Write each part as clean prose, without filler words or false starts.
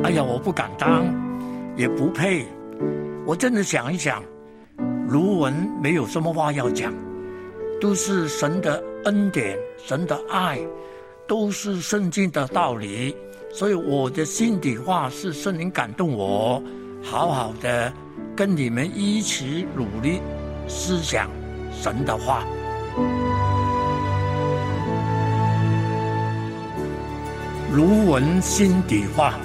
哎呀，我不敢当，也不配。我真的想一想，卢文没有什么话要讲，都是神的恩典，神的爱，都是圣经的道理。所以我的心底话是圣灵感动我，好好的跟你们一起努力思想神的话。卢文心底话。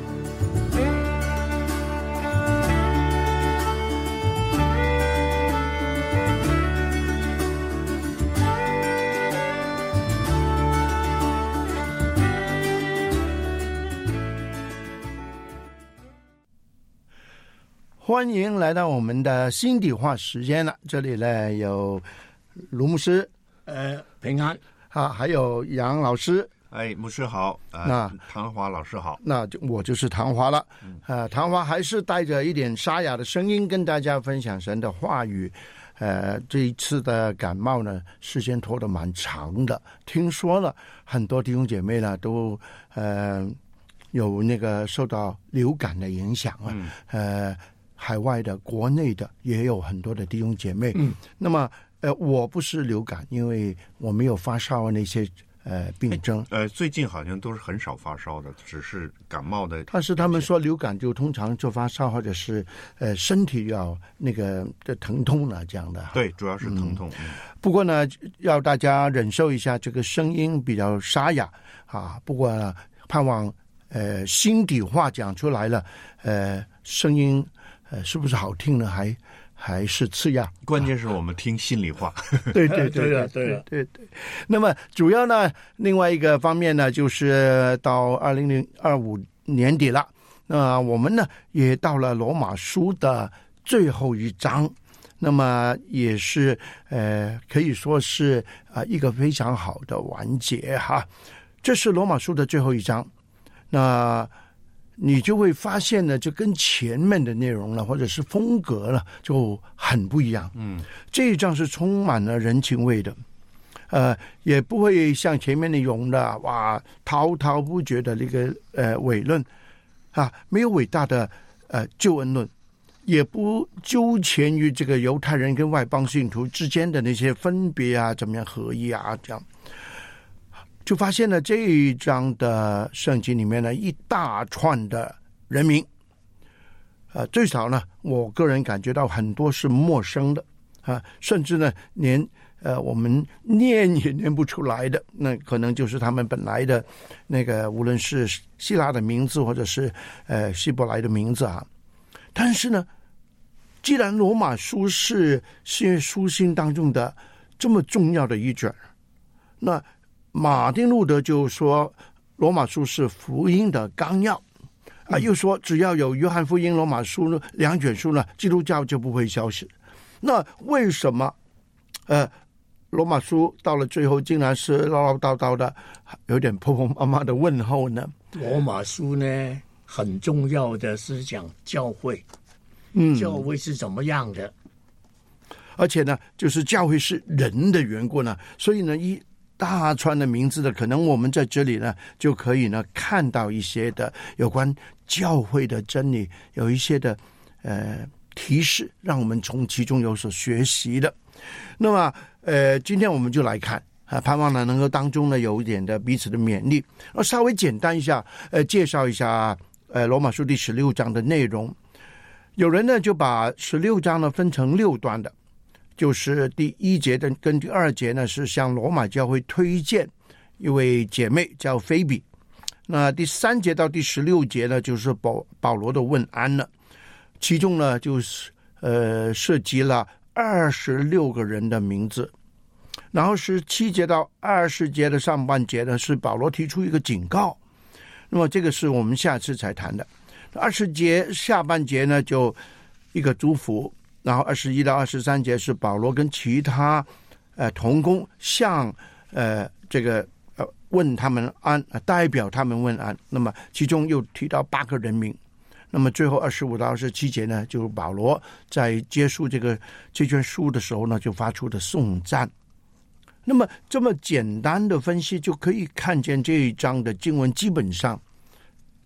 欢迎来到我们的心底话时间了。这里呢有卢牧师， 平安啊，还有杨老师。 哎，牧师好， 那唐华老师好。 那我就是唐华了。唐华还是带着一点沙哑的声音跟大家分享神的话语。这一次的感冒呢，时间拖得蛮长的。听说了很多弟兄姐妹呢都有那个受到流感的影响啊。海外的、国内的也有很多的弟兄姐妹。那么我不是流感，因为我没有发烧那些病症。 最近好像都是很少发烧的，只是感冒的。 但是他们说流感就通常就发烧，或者是身体要那个的疼痛了这样的。 对，主要是疼痛。 不过呢，要大家忍受一下这个声音比较沙哑啊。不过盼望心底话讲出来了，声音是不是好听呢？还是次要， 关键是我们听心里话。 对。那么主要呢，另外一个方面呢，就是到2025年底了。那我们呢也到了罗马书的最后一章，那么也是可以说是一个非常好的完结哈。这是罗马书的最后一章，那你就会发现呢，就跟前面的内容了，或者是风格了，就很不一样。这一章是充满了人情味的，也不会像前面那种的哇滔滔不绝的那个伪论啊，没有伟大的救恩论，也不纠缠于这个犹太人跟外邦信徒之间的那些分别啊，怎么样合一啊，这样。就发现了这一章的圣经里面呢，一大串的人名，最少呢，我个人感觉到很多是陌生的啊，甚至呢，连我们念也念不出来的，那可能就是他们本来的那个，无论是希腊的名字或者是希伯来的名字啊。但是呢，既然罗马书是新约书信当中的这么重要的一卷，那马丁路德就说罗马书是福音的纲要啊，又说只要有约翰福音、罗马书两卷书呢，基督教就不会消失。那为什么罗马书到了最后竟然是唠唠叨叨的，有点婆婆妈妈的问候呢？ 罗马书呢，很重要的是讲教会，教会是怎么样的， 而且呢，就是教会是人的缘故呢，所以呢，一大串的名字的，可能我们在这里呢就可以呢看到一些的有关教会的真理，有一些的提示，让我们从其中有所学习的。那么今天我们就来看盼望呢能够当中呢有一点的彼此的勉励。稍微简单一下介绍一下罗马书第16章的内容。有人呢就把16章呢分成6段的。就是第1节的跟第2节呢是向罗马教会推荐一位姐妹叫菲比，那第3节到第16节呢就是保罗的问安了，其中呢就是涉及了26个人的名字，然后17节到20节的上半节呢是保罗提出一个警告，那么这个是我们下次才谈的。20节下半节呢就一个祝福，然后21到23节是保罗跟其他同工向这个问他们安，代表他们问安，那么其中又提到8个人名。那么最后25到27节呢，就是保罗在结束这卷书的时候呢，就发出的颂赞。那么这么简单的分析，就可以看见这一章的经文基本上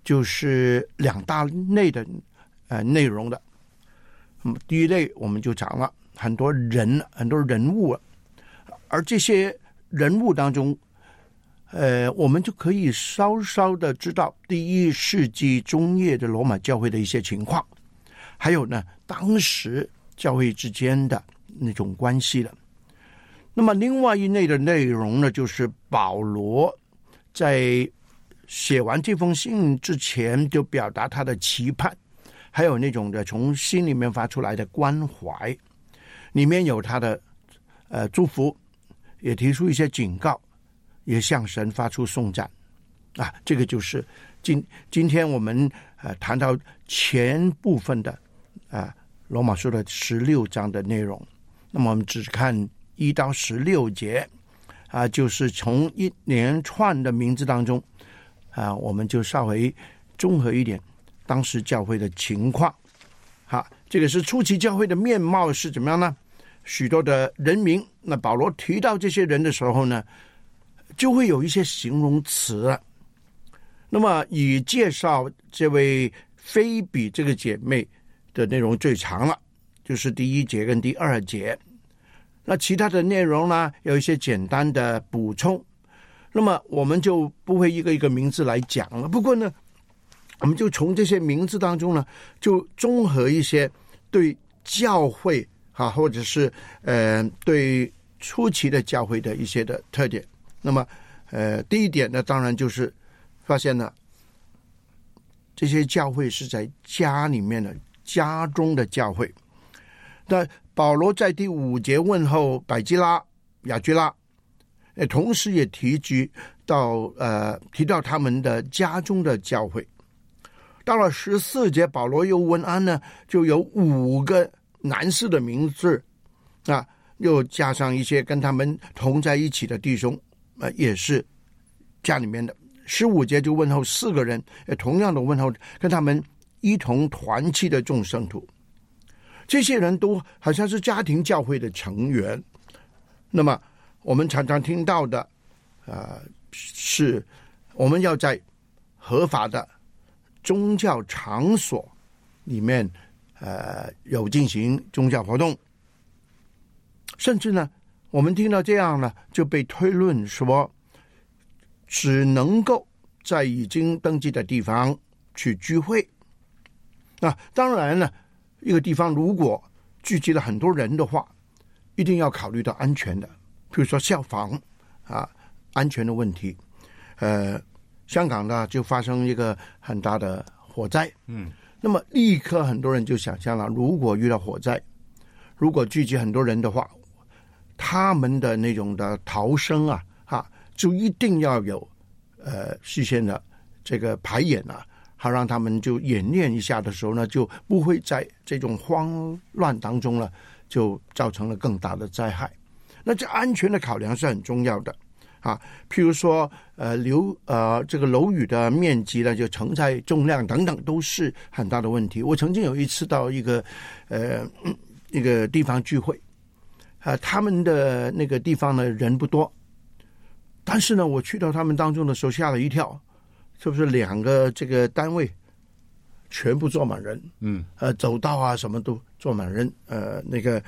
就是两大类的内容的。第一类我们就讲了很多人物，而这些人物当中，我们就可以稍稍的知道第1世纪中叶的罗马教会的一些情况，还有呢当时教会之间的那种关系了。那么另外一类的内容呢，就是保罗在写完这封信之前就表达他的期盼，还有那种的从心里面发出来的关怀，里面有他的祝福，也提出一些警告，也向神发出颂赞啊。这个就是今天我们谈到前部分的罗马书的16章的内容。那么我们只看1到16节就是从一连串的名字当中我们就稍微综合一点当时教会的情况。好，这个是初期教会的面貌是怎么样呢？许多的人名，那保罗提到这些人的时候呢，就会有一些形容词了。那么以介绍这位菲比这个姐妹的内容最长了，就是第1节跟第2节。那其他的内容呢，有一些简单的补充，那么我们就不会一个一个名字来讲了。不过呢，我们就从这些名字当中呢，就综合一些对教会或者是对初期的教会的一些的特点。那么第一点呢，当然就是发现了这些教会是在家里面的家中的教会。那保罗在第5节问候百基拉、雅居拉，同时也提到他们的家中的教会。到了14节，保罗又问安呢，就有5个男士的名字又加上一些跟他们同在一起的弟兄，也是家里面的。15节就问候4个人，同样的问候跟他们一同团契的众圣徒。这些人都好像是家庭教会的成员。那么我们常常听到的是我们要在合法的宗教场所里面有进行宗教活动，甚至呢我们听到这样呢，就被推论说只能够在已经登记的地方去聚会。当然呢，一个地方如果聚集了很多人的话，一定要考虑到安全的，比如说消防安全的问题。香港呢就发生一个很大的火灾，那么立刻很多人就想象了，如果遇到火灾，如果聚集很多人的话，他们的那种的逃生就一定要有事先的这个排演好让他们就演练一下的时候呢，就不会在这种慌乱当中呢，就造成了更大的灾害。那这安全的考量是很重要的譬如说这个楼宇的面积呢，就承载重量等等，都是很大的问题。我曾经有一次到一个地方聚会他们的那个地方呢人不多，但是呢我去到他们当中的时候吓了一跳，是不是2个这个单位全部坐满人？走道什么都坐满人。那个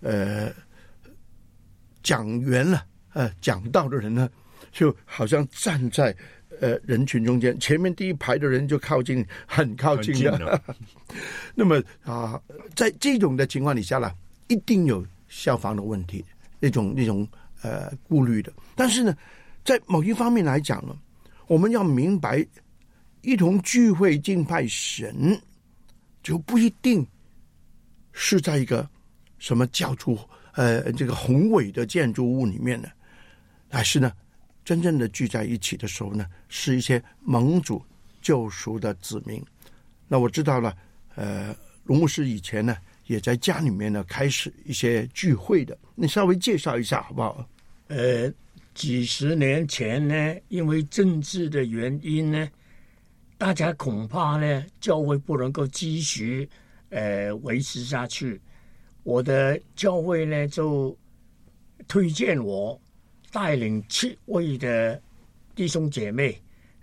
讲员了讲道的人呢，就好像站在人群中间，前面第一排的人就很靠近的。那么在这种的情况底下呢，一定有消防的问题，那种顾虑的。但是呢，在某一方面来讲呢，我们要明白，一同聚会敬拜神，就不一定是在一个什么教主这个宏伟的建筑物里面呢，还是呢真正的聚在一起的时候呢，是一些蒙主救赎的子民。那我知道了卢牧师以前呢也在家里面呢开始一些聚会的，你稍微介绍一下好不好？ 几十年前呢，因为政治的原因呢，大家恐怕呢教会不能够继续维持下去。我的教会呢就推荐我带领7位的弟兄姐妹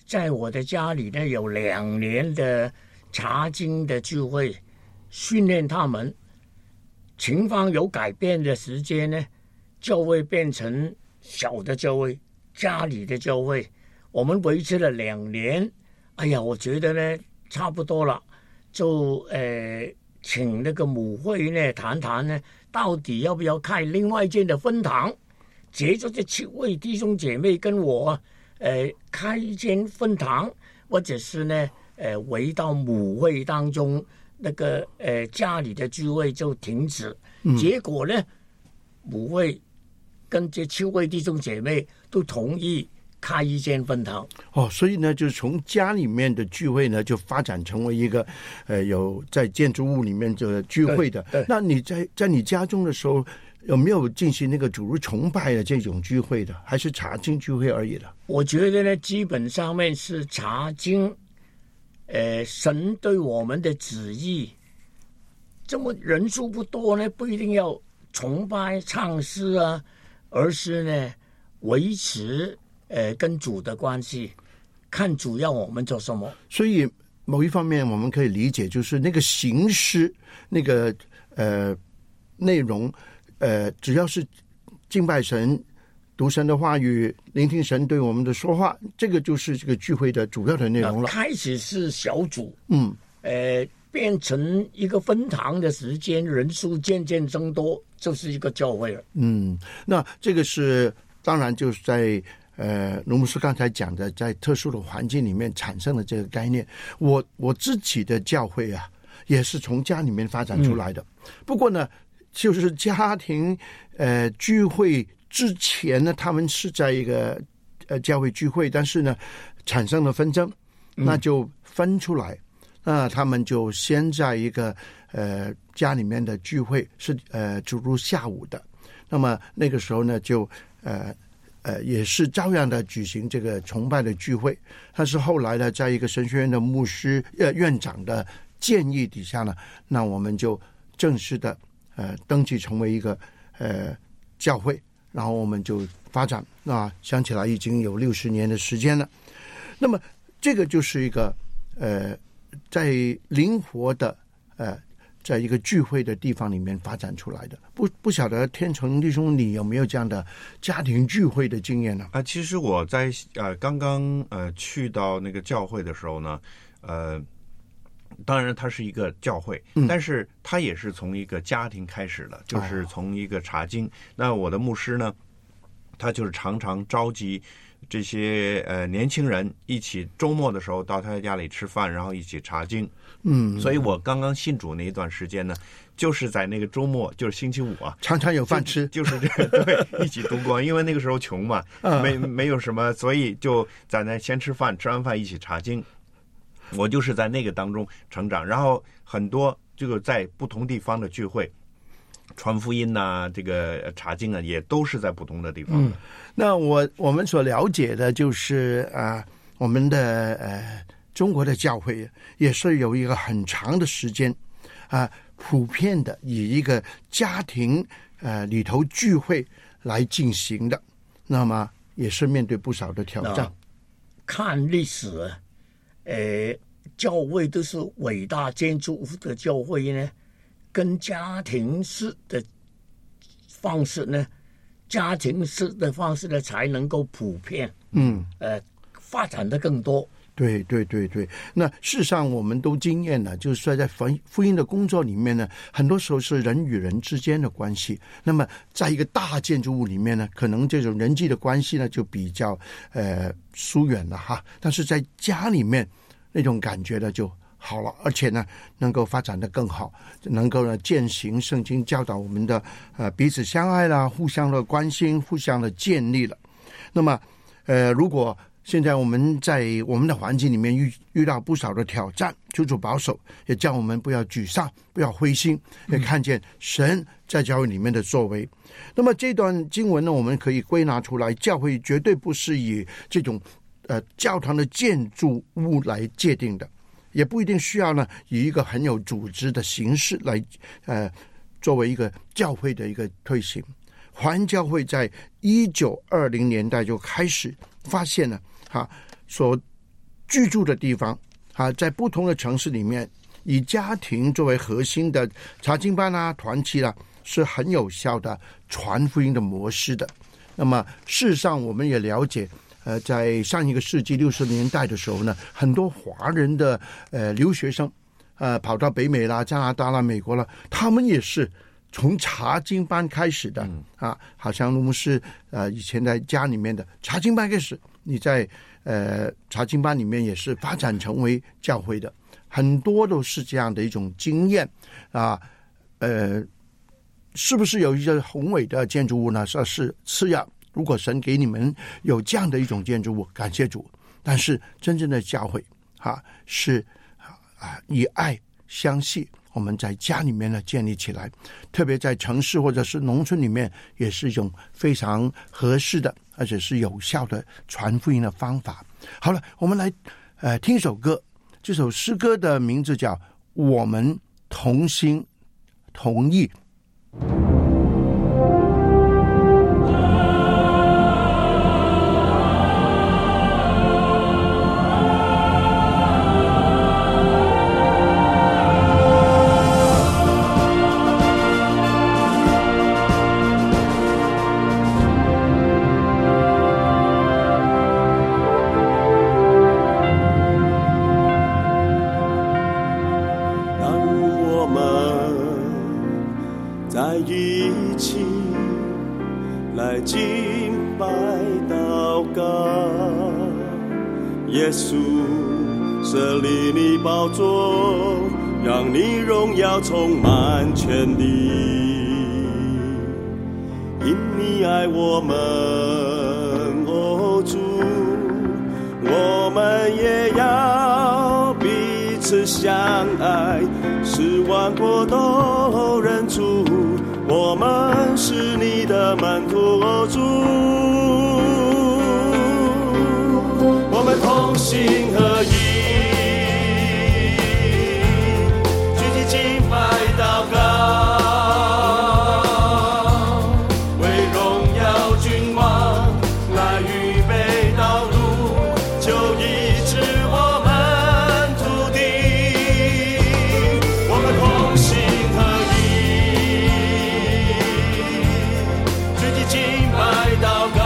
在我的家里呢有2年的查经的聚会，训练他们。情况有改变的时间呢，教会变成小的教会，家里的教会，我们维持了2年。哎呀，我觉得呢差不多了，就请那个母会呢谈谈呢，到底要不要开另外一间的分堂，接着这7位弟兄姐妹跟我开一间分堂，或者是呢回到母会当中。那个家里的聚会就停止，结果呢，母会跟这7位弟兄姐妹都同意开一间分堂。 所以呢，就是从家里面的聚会呢，就发展成为一个有在建筑物里面的聚会的。那你在你家中的时候，有没有进行那个主日崇拜的这种聚会的，还是查经聚会而已的？ 我觉得呢，基本上面是查经。神对我们的旨意，这么人数不多呢，不一定要崇拜唱诗啊，而是呢维持跟主的关系，看主要我们做什么。 所以某一方面我们可以理解，就是那个形式，那个内容，只要是敬拜神。读神的话语，聆听神对我们的说话，这个就是这个聚会的主要的内容了。 开始是小组，变成一个分堂的时间，人数渐渐增多，就是一个教会了。 那这个是当然就是在卢牧师刚才讲的，在特殊的环境里面产生的这个概念。我自己的教会啊，也是从家里面发展出来的。不过呢，就是家庭聚会。之前呢，他们是在一个教会聚会，但是呢，产生了纷争，那就分出来。那他们就先在一个家里面的聚会，是主日下午的。那么那个时候呢，就也是照样的举行这个崇拜的聚会。但是后来呢，在一个神学院的牧师院长的建议底下呢，那我们就正式的登记成为一个教会。然后我们就发展，想起来已经有60年的时间了。那么这个就是一个在灵活的在一个聚会的地方里面发展出来的。不晓得天成弟兄，你有没有这样的家庭聚会的经验呢？ 其实我在刚刚去到那个教会的时候呢，当然它是一个教会，但是它也是从一个家庭开始的，就是从一个查经。那我的牧师呢，他就是常常召集这些年轻人一起周末的时候到他家里吃饭，然后一起查经。所以我刚刚信主那一段时间呢，就是在那个周末，就是星期5啊， 常常有饭吃， 就是这个对，一起度过。因为那个时候穷嘛，没有什么，所以就在那先吃饭，吃完饭一起查经。我就是在那个当中成长，然后很多这个在不同地方的聚会，传福音呐，这个查经啊，也都是在不同的地方。 那我们所了解的就是我们的中国的教会也是有一个很长的时间普遍的以一个家庭里头聚会来进行的，那么也是面对不少的挑战。 看历史教会都是伟大建筑物的教会呢，跟家庭式的方式呢，才能够普遍，发展的更多。 对，那事实上我们都经验了，就是说在福音的工作里面呢，很多时候是人与人之间的关系。那么在一个大建筑物里面呢，可能这种人际的关系呢就比较疏远了哈。但是在家里面那种感觉呢就好了，而且呢能够发展得更好，能够呢践行圣经教导我们的彼此相爱啦，互相的关心，互相的建立了。那么如果现在我们在我们的环境里面遇到不少的挑战，主保守，也叫我们不要沮丧，不要灰心，也看见神在教会里面的作为。那么这段经文呢，我们可以归纳出来，教会绝对不是以这种教堂的建筑物来界定的，也不一定需要呢以一个很有组织的形式来作为一个教会的一个推行。华人教会在1920年代就开始发现了所居住的地方啊，在不同的城市里面，以家庭作为核心的查经班啊、团契啦，是很有效的传福音的模式的。那么事实上我们也了解，在上一个世纪60年代的时候呢，很多华人的留学生跑到北美啦、加拿大啦、美国啦，他们也是从查经班开始的啊，好像卢牧师以前在家里面的查经班开始，你在查经班里面也是发展成为教会的，很多都是这样的一种经验啊。是不是有一些宏伟的建筑物呢？是次要，如果神给你们有这样的一种建筑物，感谢主。但是真正的教会是以爱相系，我们在家里面呢建立起来，特别在城市或者是农村里面，也是一种非常合适的，而且是有效的传福音的方法。好了，我们来听一首歌，这首诗歌的名字叫《我们同心同意》。 耶稣设立你宝座，让你荣耀充满全地。因你爱我们，哦主，我们也要彼此相爱，使万国都认出我们是你的门徒，哦主。我们同心合意，聚集敬拜祷告，为荣耀君王来预备道路，就医治我们土地。我们同心合意，聚集敬拜祷告。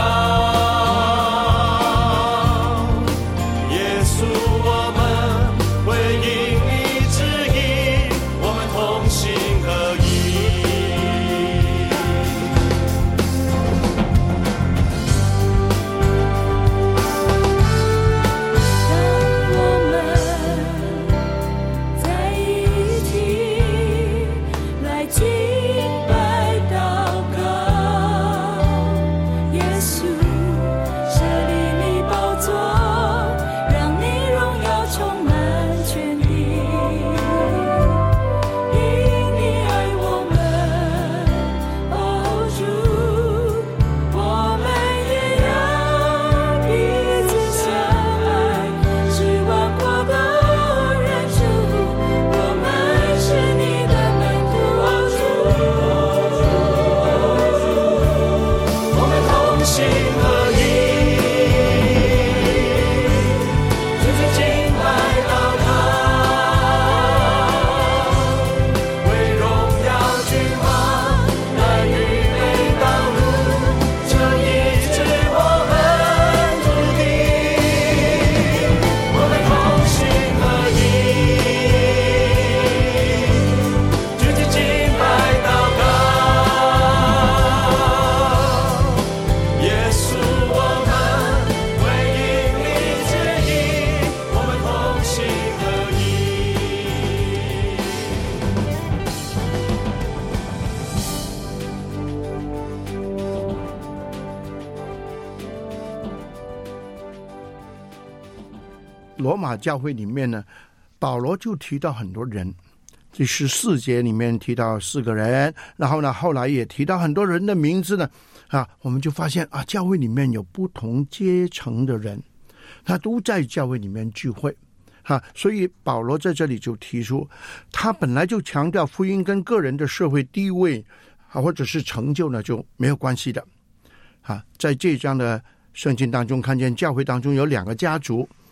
罗马教会里面呢，保罗就提到很多人，第14节里面提到4个人，然后呢后来也提到很多人的名字呢我们就发现教会里面有不同阶层的人，他都在教会里面聚会所以保罗在这里就提出，他本来就强调福音跟个人的社会地位或者是成就呢就没有关系的在这章的圣经当中看见教会当中有2个家族，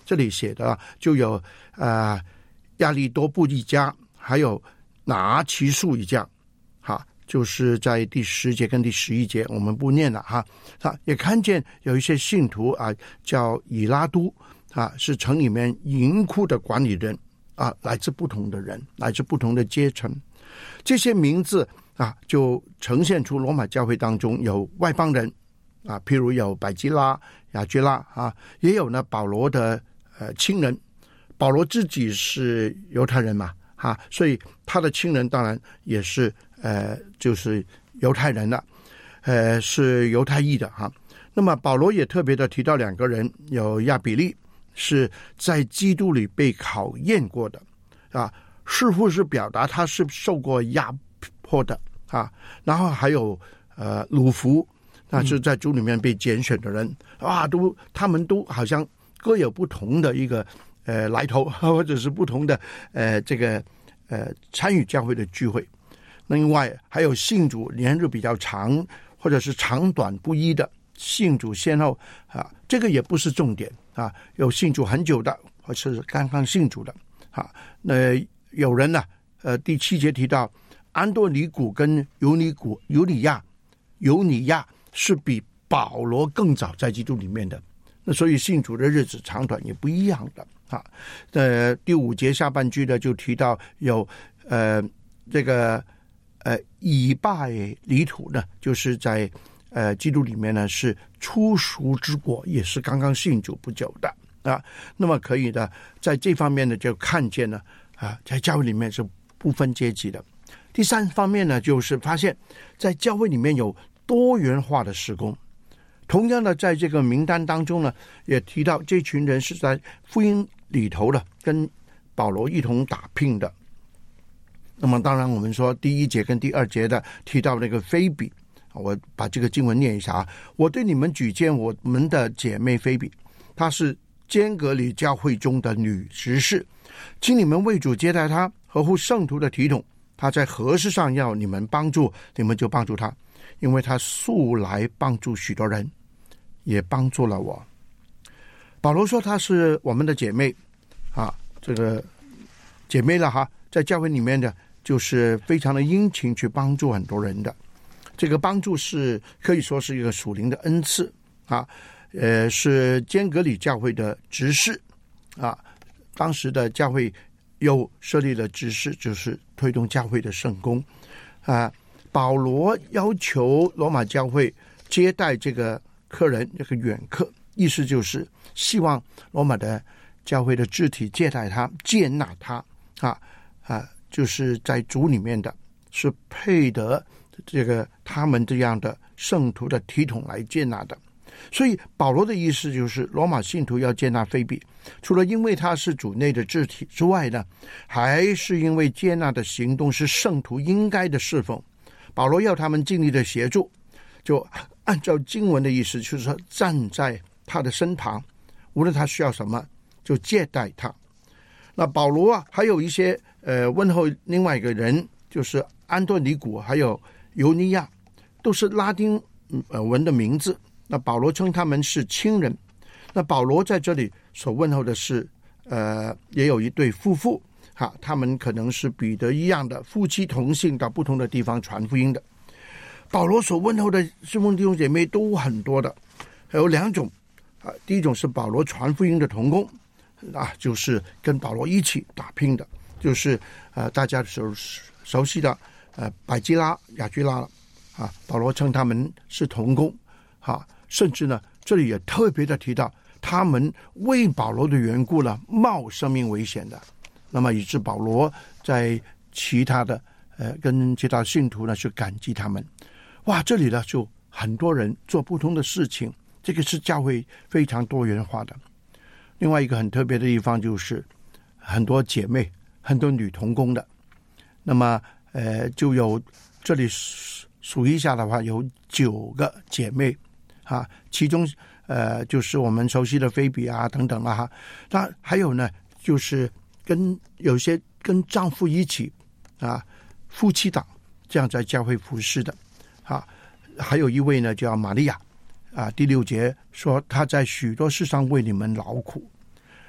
这里写的就有亚利多布一家，还有拿其数一家，就是在第10节跟第11节，我们不念了也看见有一些信徒叫以拉都是城里面银库的管理人来自不同的人，来自不同的阶层。这些名字就呈现出罗马教会当中有外邦人譬如有百基拉、雅居拉也有呢保罗的亲人。保罗自己是犹太人嘛所以他的亲人当然也是就是犹太人了，是犹太裔的那么保罗也特别的提到2个人，有亚比利是在基督里被考验过的似乎是表达他是受过压迫的然后还有鲁孚，那是在主里面被拣选的人他们都好像各有不同的一个来头，或者是不同的这个参与教会的聚会。另外还有信主年日比较长，或者是长短不一的信主先后这个也不是重点有信主很久的，或是刚刚信主的那有人呢第7节提到安多尼古跟尤尼亚是比保罗更早在基督里面的，那所以信主的日子长短也不一样的第5节下半句呢就提到有这个以拜离土呢，就是在基督里面呢是初熟之果，也是刚刚信主不久的那么可以呢在这方面呢就看见呢在教会里面是不分阶级的。第3方面呢，就是发现在教会里面有多元化的事工。同样的，在这个名单当中呢，也提到这群人是在福音里头的，跟保罗一同打拼的。那么当然我们说第1节跟第2节的提到那个菲比，我把这个经文念一下我对你们举荐我们的姐妹菲比，她是坚革里教会中的女执事，请你们为主接待她，合乎圣徒的体统。她在何事上要你们帮助，你们就帮助她，因为她素来帮助许多人，也帮助了我。保罗说她是我们的姐妹这个姐妹了在教会里面的就是非常的殷勤去帮助很多人的。这个帮助是可以说是一个属灵的恩赐是坚革里教会的执事当时的教会又设立了执事，就是推动教会的圣工保罗要求罗马教会接待这个客人，这个远客，意思就是希望罗马的教会的肢体接待他，接纳他就是在主里面的是配得这个他们这样的圣徒的体统来接纳的。所以保罗的意思就是罗马信徒要接纳菲比，除了因为他是主内的肢体之外呢，还是因为接纳的行动是圣徒应该的侍奉。保罗要他们尽力的协助，就按照经文的意思，就是说站在他的身旁，无论他需要什么就接待他。那保罗还有一些问候另外一个人，就是安多尼古还有尤尼亚，都是拉丁文的名字。那保罗称他们是亲人。那保罗在这里所问候的是也有一对夫妇他们可能是彼得一样的夫妻同姓，到不同的地方传福音的。保罗所问候的师兄弟兄姐妹都很多的，有2种第一种是保罗传福音的同工就是跟保罗一起打拼的，就是大家熟悉的百基拉、雅居拉了保罗称他们是同工甚至呢这里也特别的提到他们为保罗的缘故呢冒生命危险的，那么以致保罗在其他的跟其他信徒呢去感激他们。这里呢就很多人做不同的事情，这个是教会非常多元化的。另外一个很特别的地方就是很多姐妹，很多女同工的。那么就有这里数一下的话有9个姐妹其中就是我们熟悉的菲比等等那还有呢就是有些跟丈夫一起夫妻档这样在教会服侍的还有一位呢叫玛利亚第6节说她在许多事上为你们劳苦。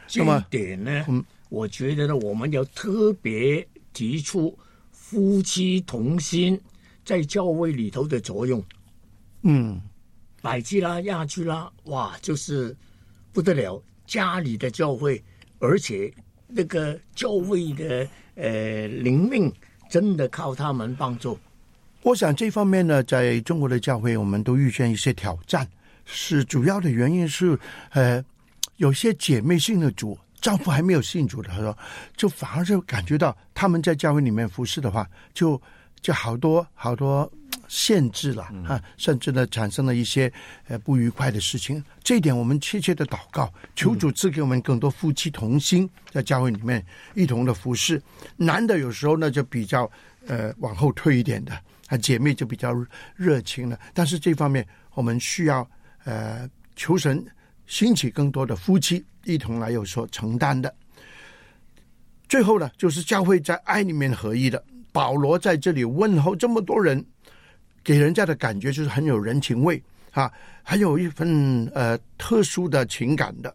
这一点呢，我觉得呢，我们要特别提出夫妻同心在教会里头的作用。百基拉、亚居拉，哇，就是不得了，家里的教会，而且那个教会的灵命真的靠他们帮助。 我想这方面呢，在中国的教会我们都遇见一些挑战，是主要的原因是有些姐妹信的主，丈夫还没有信主的时候，就反而就感觉到他们在教会里面服侍的话，就好多限制了甚至呢产生了一些不愉快的事情。这一点我们切切的祷告，求主赐给我们更多夫妻同心，在教会里面一同的服侍。男的有时候呢就比较往后退一点的，姐妹就比较热情了。但是这方面我们需要求神兴起更多的夫妻一同来有所承担的。最后呢，就是教会在爱里面合一的。保罗在这里问候这么多人，给人家的感觉就是很有人情味很有一份特殊的情感的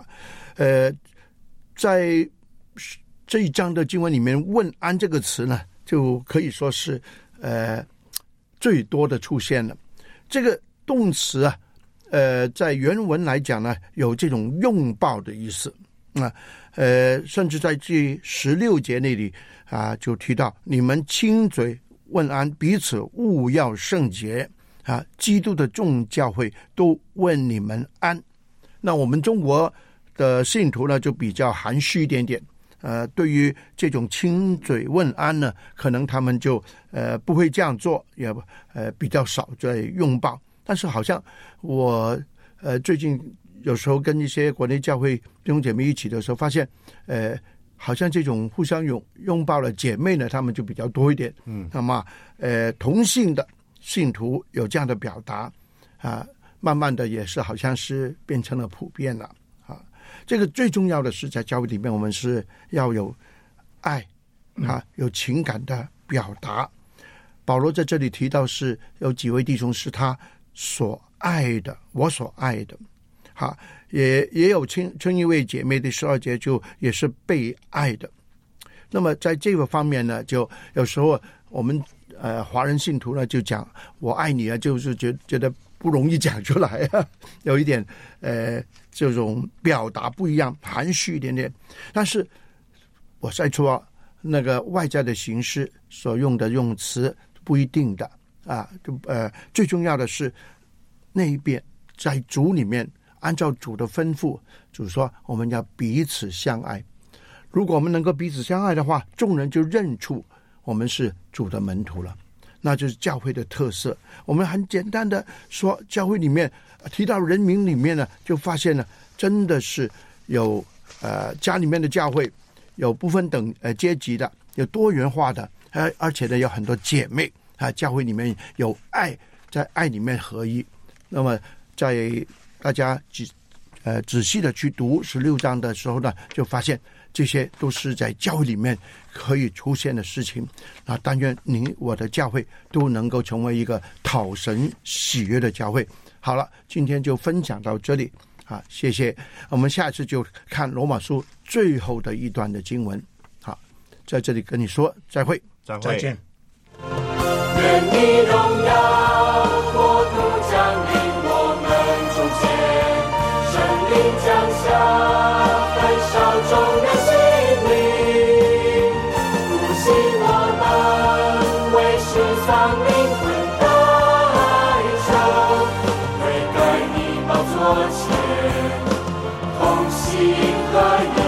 在这一章的经文里面，问安这个词呢，就可以说是最多的出现了。这个动词在原文来讲呢，有这种拥抱的意思甚至在第16节那里就提到你们亲嘴问安，彼此务要圣洁基督的众教会都问你们安。那我们中国的信徒呢，就比较含蓄一点点对于这种亲嘴问安呢，可能他们就不会这样做，也比较少在拥抱。但是好像我最近有时候跟一些国内教会弟兄姐妹一起的时候，发现好像这种互相拥抱的姐妹呢，他们就比较多一点。那么同性的信徒有这样的表达慢慢的也是好像是变成了普遍了这个最重要的是在教会里面，我们是要有爱有情感的表达。保罗在这里提到是有几位弟兄是他所爱的，我所爱的也有称一位姐妹的12节就也是被爱的。那么在这个方面呢，就有时候我们华人信徒呢就讲我爱你就是觉得不容易讲出来有一点这种表达不一样，含蓄一点点。但是我再说那个外在的形式所用的用词不一定的最重要的是那一边在主里面按照主的吩咐，主说我们要彼此相爱。如果我们能够彼此相爱的话，众人就认出我们是主的门徒了，那就是教会的特色。我们很简单的说，教会里面提到人名里面呢，就发现呢，真的是有家里面的教会有不分等阶级的，有多元化的，而且呢有很多姐妹教会里面有爱，在爱里面合一。那么在大家仔细的去读16章的时候呢，就发现这些都是在教会里面可以出现的事情但愿你我的教会都能够成为一个讨神喜悦的教会。好了，今天就分享到这里谢谢。我们下次就看罗马书最后的一段的经文。好，在这里跟你说再会， 再见。 愿你荣耀国度降临我们中间，圣灵降下焚烧众人心灵，复兴我们为世丧灵魂代求，悔改你宝座前同心合一。